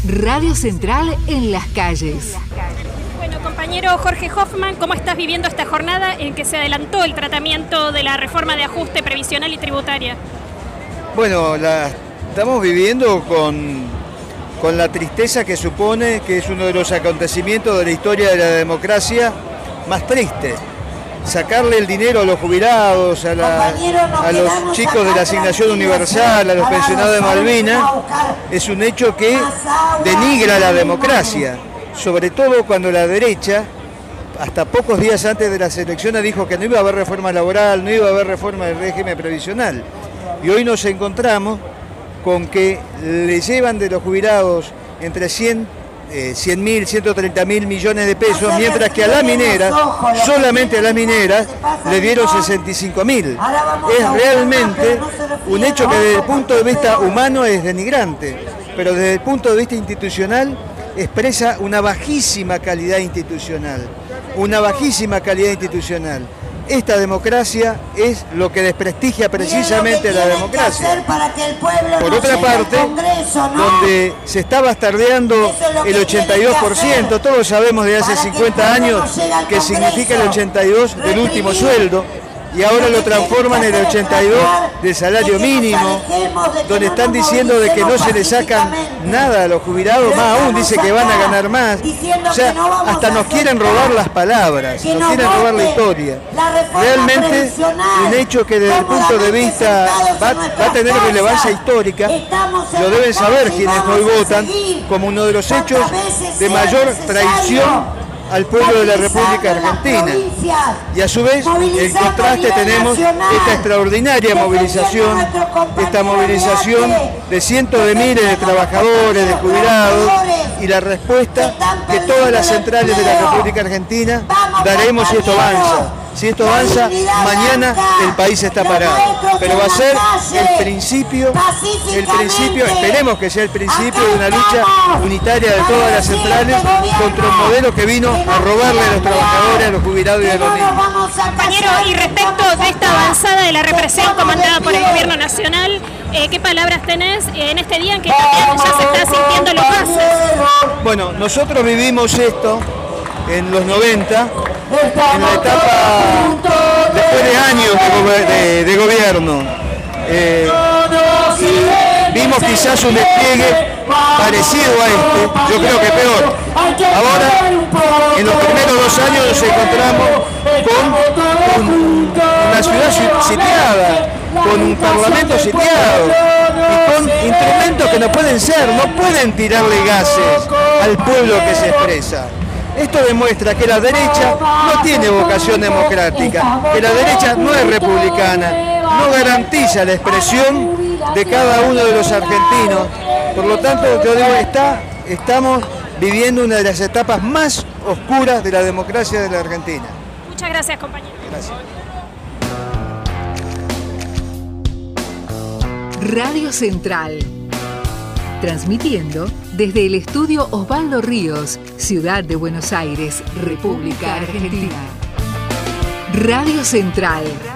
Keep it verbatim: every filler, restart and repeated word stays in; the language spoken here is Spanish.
Radio Central en las calles. Bueno, compañero Jorge Hoffman, ¿cómo estás viviendo esta jornada en que se adelantó el tratamiento de la reforma de ajuste previsional y tributaria? Bueno, la estamos viviendo con, con la tristeza que supone que es uno de los acontecimientos de la historia de la democracia más triste. Sacarle el dinero a los jubilados, a, la, a los chicos de la asignación universal, a los pensionados de Malvinas, es un hecho que denigra la democracia, sobre todo cuando la derecha, hasta pocos días antes de las elecciones, dijo que no iba a haber reforma laboral, no iba a haber reforma del régimen previsional. Y hoy nos encontramos con que le llevan de los jubilados entre cien mil, ciento treinta mil millones de pesos, mientras que a la minera, solamente a la minera, le dieron sesenta y cinco mil. Es realmente un hecho que desde el punto de vista humano es denigrante, pero desde el punto de vista institucional expresa una bajísima calidad institucional, una bajísima calidad institucional. Esta democracia es lo que desprestigia precisamente la democracia. Por otra parte, donde se está bastardeando el ochenta y dos por ciento, todos sabemos de hace cincuenta años que significa el ochenta y dos del último sueldo, y ahora lo transforman en el ochenta y dos del salario mínimo, donde están diciendo de que no se le sacan nada a los jubilados, más aún dice que van a ganar más. O sea, hasta nos quieren robar las palabras, nos quieren robar la historia. Realmente un hecho que desde el punto de vista va, va a tener relevancia histórica, lo deben saber quienes hoy votan, como uno de los hechos de mayor traición al pueblo de la República Argentina. Y a su vez, en contraste tenemos esta extraordinaria movilización, esta movilización de cientos de miles de trabajadores, de jubilados, y la respuesta que todas las centrales de la República Argentina daremos si esto avanza. Si esto avanza, mañana el país está parado. Pero va a ser el principio, el principio, esperemos que sea el principio de una lucha unitaria de todas las centrales contra un modelo que vino a robarle a los trabajadores, a los jubilados y a los niños. Compañero, y respecto de esta avanzada de la represión comandada por el Gobierno Nacional, eh, ¿qué palabras tenés en este día en que también ya se está sintiendo los gases? Bueno, nosotros vivimos esto en los noventa, en la etapa después de años de, de, de gobierno. Eh, vimos quizás un despliegue parecido a este, yo creo que peor. Ahora, en los primeros dos años nos encontramos con un, una ciudad sitiada, con un parlamento sitiado y con instrumentos que no pueden ser, no pueden tirarle gases al pueblo que se expresa. Esto demuestra que la derecha no tiene vocación democrática, que la derecha no es republicana, no garantiza la expresión de cada uno de los argentinos. Por lo tanto, yo digo, está, estamos viviendo una de las etapas más oscuras de la democracia de la Argentina. Muchas gracias, compañero. Gracias. Radio Central. Transmitiendo desde el estudio Osvaldo Ríos, Ciudad de Buenos Aires, República Argentina. Radio Central.